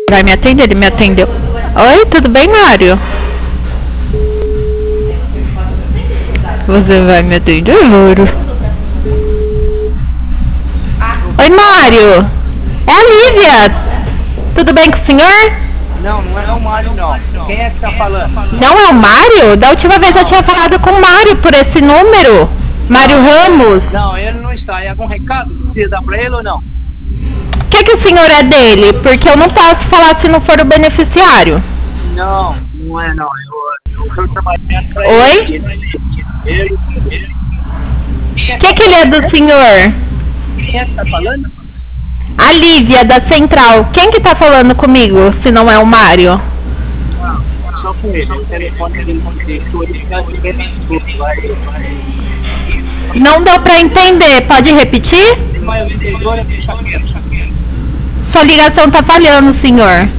Vai me atender? Ele me atendeu. Oi, tudo bem, Mário? Você vai me atender, Louro? Oi, Mário. É a Lívia. Tudo bem com o senhor? Não, não é o Mário, não. Quem é que tá falando? Não é o Mário? Da última vez eu tinha falado com o Mário por esse número. Mário Ramos. Não, ele não está. É algum recado que precisa dar pra ele ou não? O que o senhor é dele? Porque eu não posso falar se não for o beneficiário. Não, não é não. Eu tô trabalhando pra Oi? ele. O que ele é do senhor? Quem é que tá falando? A Lívia, da Central. Quem que tá falando comigo, se não é o Mário? Não, só com ele. O telefone dele deixou ele ficar tudo. Não deu pra entender. Pode repetir? Mas o vendedor é deixa quieto. Sua ligação tá falhando, senhor.